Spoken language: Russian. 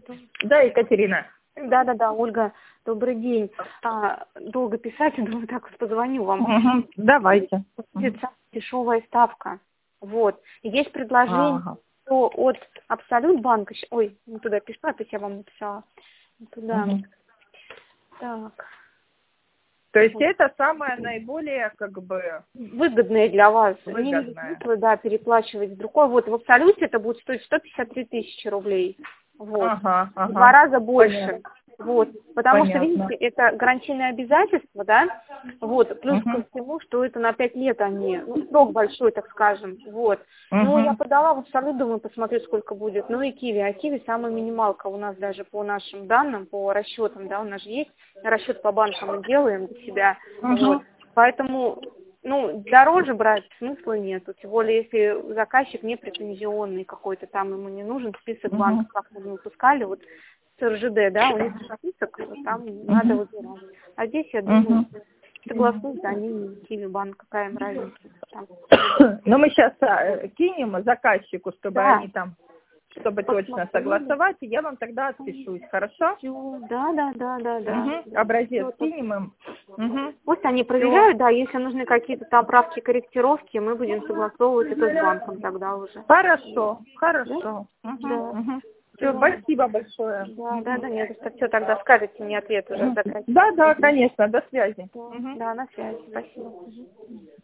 Да, Екатерина. Да, Ольга, добрый день. Долго писать, думаю, так вот позвоню вам. Угу. Давайте. Дешевая ставка. Вот. Есть предложение, что от Абсолют банка... Ой, не туда писала, то есть я вам написала. Не туда. Так. То есть это самое наиболее, как бы... Выгодное для вас. Выгодное. Не видит смысла, да, переплачивать с другой. Вот в Абсолюте это будет стоить 153 тысячи рублей. Вот. В 2 раза больше. Понятно. Вот. Потому Понятно. что, видите, это гарантийное обязательство, да? Вот. Плюс ко всему, что это на 5 лет они, срок большой, так скажем. Вот. Ну, я подала в Абсолют, думаю, посмотрю, сколько будет. Ну и Киви. А Киви самая минималка у нас даже по нашим данным, по расчетам, да, у нас же есть расчет по банкам мы делаем для себя. Вот. Поэтому, дороже брать смысла нету. Тем более, если заказчик не претензионный какой-то, там ему не нужен список банков, как мы не выпускали, вот с РЖД, да, у них список, там надо выбирать. А здесь, я думаю, согласуются они, Киви банк, какая им разница. Но мы сейчас кинем заказчику, чтобы они там, чтобы точно Посмотрели. согласовать, и я вам тогда отпишусь, хорошо? Да. Образец кинем им. Пусть они проверяют, да, если нужны какие-то там правки, корректировки, мы будем согласовывать это с банком тогда уже. Хорошо. Да. Все, спасибо большое. Да, нет, все, тогда скажите мне ответ уже. Да, конечно, до связи. Да, на связи, спасибо.